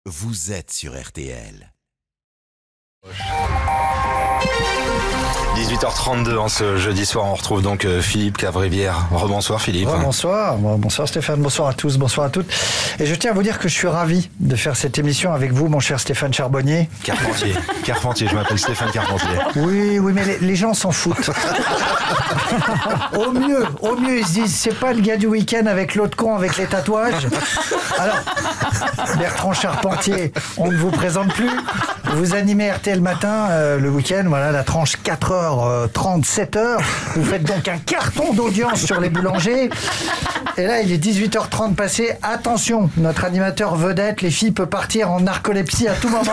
vous êtes sur RTL. 18h32 en ce jeudi soir, on retrouve donc Philippe Cavrivière. Rebonsoir Philippe. Bonsoir, bonsoir Stéphane, bonsoir à tous, bonsoir à toutes. Et je tiens à vous dire que je suis ravi de faire cette émission avec vous, mon cher Stéphane Charbonnier. Carpentier, je m'appelle Stéphane Carpentier. Oui, mais les gens s'en foutent. Au mieux, ils se disent, c'est pas le gars du week-end avec l'autre con avec les tatouages. Alors, Bertrand Charpentier, on ne vous présente plus. Vous animez RTL Matin le week-end, voilà, la tranche 4h30, 7h. Vous faites donc un carton d'audience sur les boulangers. Et là, il est 18h30 passé. Attention, notre animateur vedette, les filles, peut partir en narcolepsie à tout moment.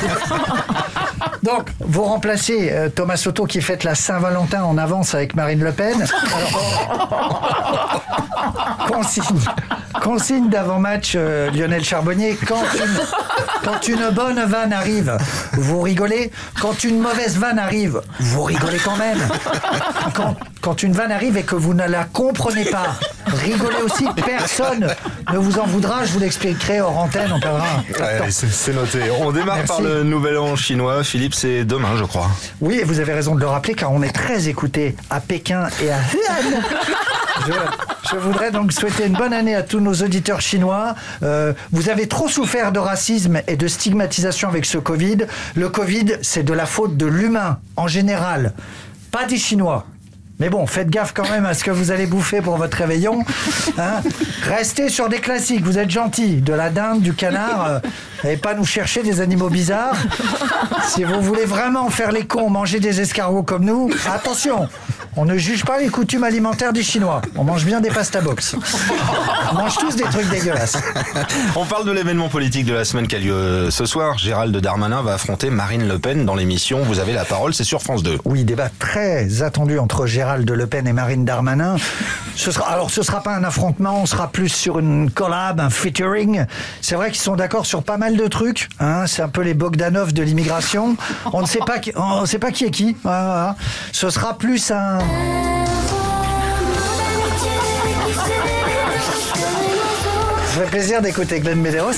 Donc, vous remplacez Thomas Soto qui fête la Saint-Valentin en avance avec Marine Le Pen. Alors, consigne d'avant-match Lionel Charbonnier. Quand une bonne vanne arrive, vous rigolez. Quand une mauvaise vanne arrive, vous rigolez quand même. Quand une vanne arrive et que vous ne la comprenez pas, rigolez aussi. Personne ne vous en voudra. Je vous l'expliquerai hors antenne. On perdra. Ouais, c'est noté. On démarre par le nouvel an chinois. Philippe, c'est demain, je crois. Oui, et vous avez raison de le rappeler, car on est très écoutés à Pékin et à Wuhan. Je voudrais donc souhaiter une bonne année à tous nos auditeurs chinois. Vous avez trop souffert de racisme et de stigmatisation avec ce Covid. Le Covid, c'est de la faute de l'humain en général, pas des Chinois. Mais bon, faites gaffe quand même à ce que vous allez bouffer pour votre réveillon. Hein, restez sur des classiques, vous êtes gentils. De la dinde, du canard, et pas nous chercher des animaux bizarres. Si vous voulez vraiment faire les cons, manger des escargots comme nous, attention, on ne juge pas les coutumes alimentaires des Chinois. On mange bien des pasta box. On mange tous des trucs dégueulasses. On parle de l'événement politique de la semaine qui a lieu ce soir. Gérald Darmanin va affronter Marine Le Pen dans l'émission Vous avez la parole, c'est sur France 2. Oui, débat très attendu entre Gérald Le Pen et Marine Darmanin. Ce sera pas un affrontement, on sera plus sur une collab, un featuring. C'est vrai qu'ils sont d'accord sur pas mal de trucs. Hein, c'est un peu les Bogdanov de l'immigration. On ne sait pas qui est qui. Voilà. Ce sera plus un... Ça fait plaisir d'écouter Glenn Medeiros.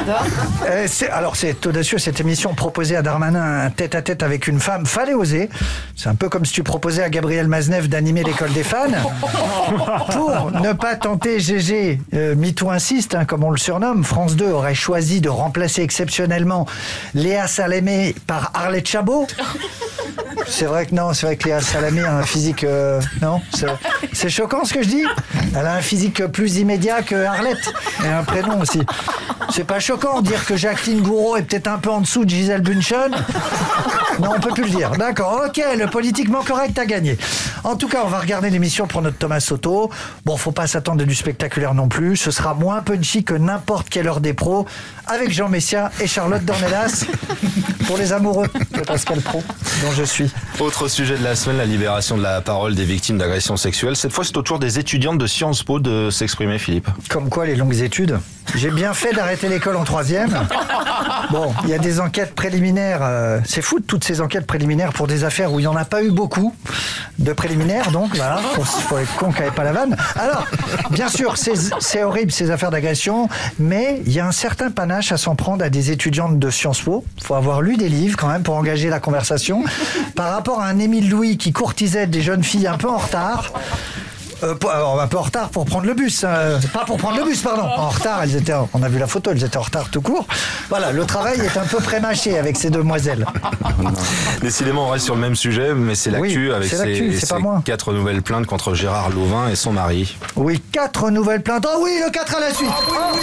C'est audacieux, cette émission proposée à Darmanin un tête-à-tête avec une femme. Fallait oser. C'est un peu comme si tu proposais à Gabriel Maznev d'animer l'école des fans. Pour ne pas tenter GG, MeToo insiste, hein, comme on le surnomme, France 2 aurait choisi de remplacer exceptionnellement Léa Salamé par Arlette Chabot. C'est vrai que Léa Salamé a un physique... non, c'est choquant ce que je dis. Elle a un physique plus immédiat que Arlette. Et un prénom aussi. C'est pas choquant de dire que Jacqueline Gouraud est peut-être un peu en dessous de Gisèle Bündchen. Non, on peut plus le dire. D'accord, ok, le politiquement correct a gagné. En tout cas, on va regarder l'émission pour notre Thomas Soto. Bon, faut pas s'attendre à du spectaculaire non plus. Ce sera moins punchy que n'importe quelle heure des pros, avec Jean Messia et Charlotte Dornelas, pour les amoureux de Pascal Praud, dont je suis. Autre sujet de la semaine, la libération de la parole des victimes d'agressions sexuelles. Cette fois, c'est au tour des étudiantes de Sciences Po de s'exprimer, Philippe. Comme quoi, les longues études. J'ai bien fait d'arrêter l'école en 3e. Bon, il y a des enquêtes préliminaires. C'est fou de toutes ces enquêtes préliminaires pour des affaires où il n'y en a pas eu beaucoup de préliminaires. Donc, voilà, faut être con qu'il n'y avait pas la vanne. Alors, bien sûr, c'est horrible ces affaires d'agression, mais il y a un certain panache à s'en prendre à des étudiantes de Sciences Po. Il faut avoir lu des livres quand même pour engager la conversation. Par rapport à un Émile Louis qui courtisait des jeunes filles un peu en retard. Alors, un peu en retard pour prendre le bus. Pas pour prendre le bus, pardon. En retard, on a vu la photo, elles étaient en retard tout court. Voilà, le travail est un peu prémâché avec ces demoiselles. Décidément, on reste sur le même sujet, mais c'est l'actu avec ces 4 nouvelles plaintes contre Gérard Louvain et son mari. Oui, 4 nouvelles plaintes. Oh oui, le 4 à la suite.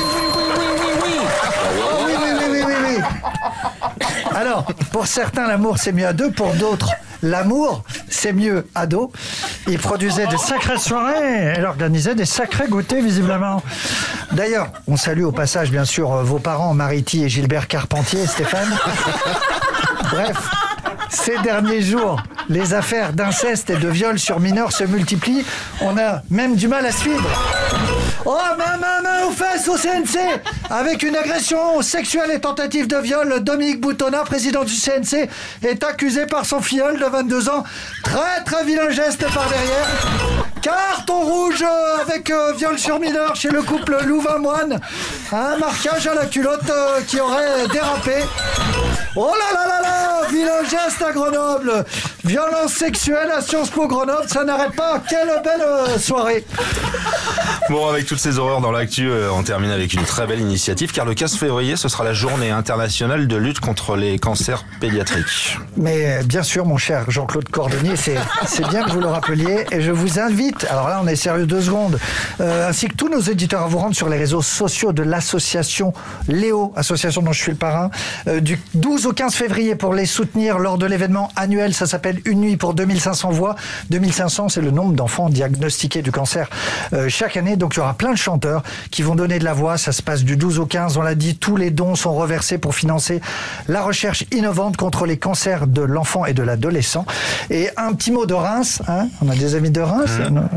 Oui. Alors, pour certains, l'amour c'est mieux à deux. Pour d'autres, l'amour c'est mieux à dos. Il produisait des sacrées soirées, elle organisait des sacrés goûters visiblement. D'ailleurs, on salue au passage bien sûr vos parents Mariti et Gilbert Carpentier, Stéphane. Bref, ces derniers jours, les affaires d'inceste et de viol sur mineurs se multiplient. On a même du mal à suivre. Oh, main aux fesses au CNC. Avec une agression sexuelle et tentative de viol, Dominique Boutonnat, président du CNC, est accusé par son filleul de 22 ans. Très très vilain geste par derrière. Carton rouge avec viol sur mineur chez le couple Louvain-Moine. Un marquage à la culotte qui aurait dérapé. Oh là là là là, vilain geste à Grenoble. Violence sexuelle à Sciences Po Grenoble, ça n'arrête pas. Quelle belle soirée. Bon, avec toutes ces horreurs dans l'actu, on termine avec une très belle initiative, car le 15 février, ce sera la journée internationale de lutte contre les cancers pédiatriques. Mais bien sûr, mon cher Jean-Claude Cordonnier, c'est bien que vous le rappeliez. Et je vous invite, alors là on est sérieux 2 secondes, ainsi que tous nos éditeurs à vous rendre sur les réseaux sociaux de l'association Léo, association dont je suis le parrain, du 12 au 15 février pour les soutenir lors de l'événement annuel. Ça s'appelle Une nuit pour 2500 voix. 2500, c'est le nombre d'enfants diagnostiqués du cancer chaque année. Donc il y aura plein de chanteurs qui vont donner de la voix. Ça se passe du 12 au 15, on l'a dit. Tous les dons sont reversés pour financer la recherche innovante contre les cancers de l'enfant et de l'adolescent. Et un petit mot de Reims, hein, on a des amis de Reims.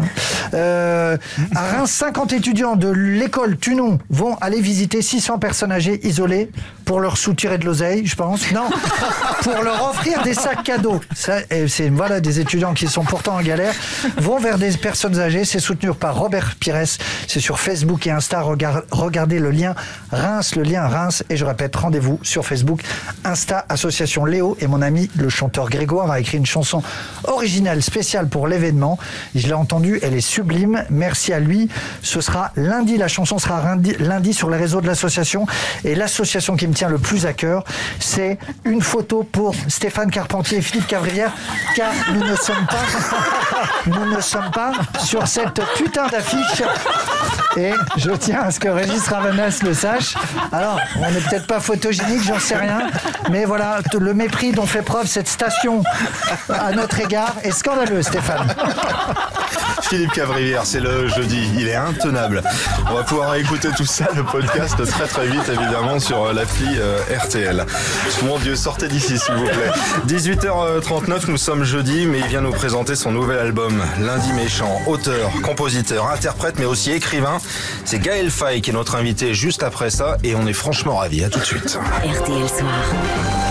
À Reims, 50 étudiants de l'école Tunon vont aller visiter 600 personnes âgées isolées pour leur soutirer de l'oseille, je pense. Non, pour leur offrir des sacs cadeaux. Ça, c'est voilà, des étudiants qui sont pourtant en galère vont vers des personnes âgées. C'est soutenu par Robert Pires. C'est sur Facebook et Insta. Regardez le lien Reims, Et je répète, rendez-vous sur Facebook, Insta, Association Léo. Et mon ami, le chanteur Grégoire, a écrit une chanson originale spéciale pour l'événement. Je l'ai entendue, elle est sublime. Merci à lui. Ce sera lundi. La chanson sera lundi sur les réseaux de l'association. Et l'association qui me tient le plus à cœur, c'est une photo pour Stéphane Carpentier et Philippe Cavrivière, car nous ne sommes pas sur cette putain d'affiche. Et je tiens à ce que Régis Ravanès le sache. Alors, on n'est peut-être pas photogénique, j'en sais rien, mais voilà, le mépris dont fait preuve cette station à notre égard est scandaleux, Stéphane. Philippe Cavrivière, c'est le jeudi, il est intenable. On va pouvoir écouter tout ça, le podcast, très très vite, évidemment, sur l'appli RTL. Mon Dieu, sortez d'ici, s'il vous plaît. 18h39, nous sommes jeudi, mais il vient nous présenter son nouvel album, Lundi Méchant. Auteur, compositeur, interprète, mais aussi écrivain. C'est Gaël Faye qui est notre invité juste après ça, et on est franchement ravis. À tout de suite. RTL Soir.